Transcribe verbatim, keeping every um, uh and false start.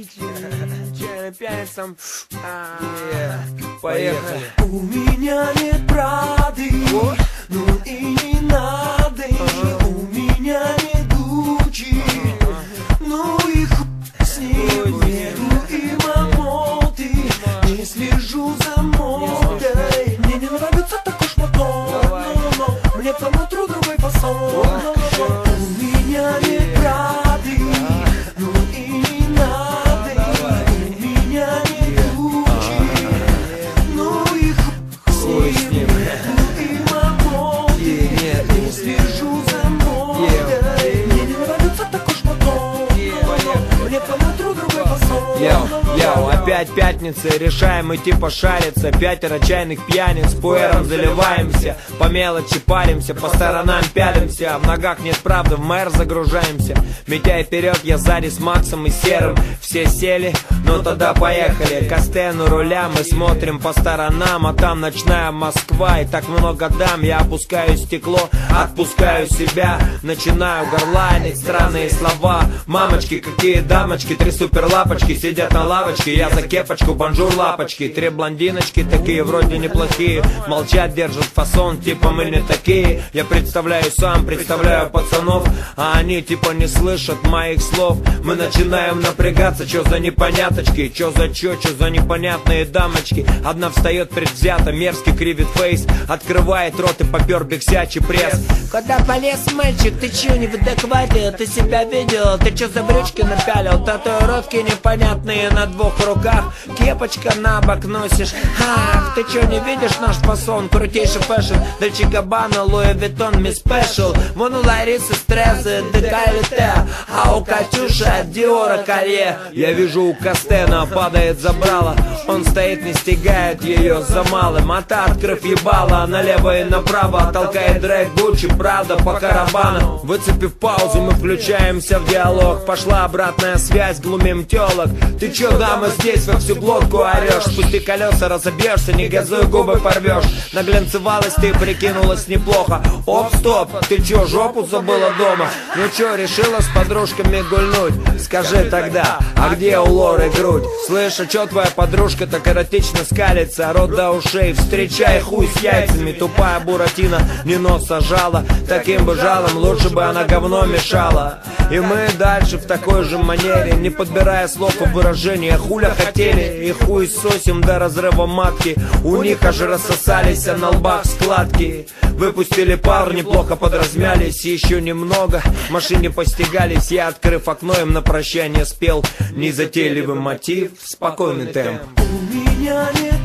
Пьяницам. Поехали. У меня нет Прады, ну и не надо. У меня нет Гуччи, ну и хуй с ним. Нету и мамоты, не слежу за модой. Мне не нравится такой шматон, мне по нутру другой фасон. У меня нет Прады, ну и не надо. У меня нет Гуччи, ну и хуй с ним. Нету и мамоты, не слежу за модой. Мне не нравится такой шматон, мне по нутру другой фасон. Йоу, йоу, опять пятница, решаем идти пошариться. Пятеро чайных пьяниц, пуэром заливаемся. По мелочи паримся, по сторонам пялимся. В ногах нет правды, в мэр загружаемся. Митяй вперед, я сзади с Максом и Серым. Все сели, ну тогда поехали. Костен у руля, мы смотрим по сторонам. А там ночная Москва, и так много дам. Я опускаю стекло, отпускаю себя. Начинаю горланить странные слова. Мамочки, какие дамочки, три супер лапочки сидят на лавочке, я за кепочку, бонжур лапочки. Три блондиночки, такие вроде неплохие. Молчат, держат фасон, типа мы не такие. Я представляю сам, представляю пацанов, а они типа не слышат моих слов. Мы начинаем напрягаться, чё за непоняточки, чё за чё, чё за непонятные дамочки. Одна встает предвзято, мерзкий кривит фейс, открывает рот и попер биксячий пресс. Куда полез, мальчик, ты чё не в адеквате? Ты себя видел, ты чё за брючки напялил? Татуировки непонятные на двух руках, кепочка на бок носишь. Ах, ты чё не видишь наш фасон? Крутейший фэшн, Дольче Габбана, Луи Виттон, ми спешл. Вон у Ларисы стрессы, декольте, а у Катюши от Диора колье. Я вижу, у Костена падает забрало. Он стоит, не стягает ее за малым. А та, открыв ебало, налево и направо толкает дрэк, Гуччи, Прада по карабану. Выцепив паузу, мы включаемся в диалог. Пошла обратная связь, глумим телок. Ты чё, дама, здесь во всю глотку орешь? Спусти колеса, разобьешься, не газуй, губы порвешь. Наглянцевалась ты, прикинулась неплохо. Оп, стоп, ты чё, жопу забыла дома? Ну чё, решила с подружками гульнуть? Скажи тогда, а где у Лоры грудь? Слышь, а чё твоя подружка так эротично скалится? Рот до ушей, встречай хуй с яйцами. Тупая буратино не нос сажала. Таким бы жалом лучше бы она говно мешала. И мы дальше в такой же манере, не подбирая слов и выражения. Хуля хотели и хуй сосим до разрыва матки. У них аж рассосались, а на лбах складки. Выпустили пар, неплохо подразмялись. Еще немного, в машине постигались. Я, открыв окно, им на прощание спел незатейливый мотив, спокойный темп. У меня нет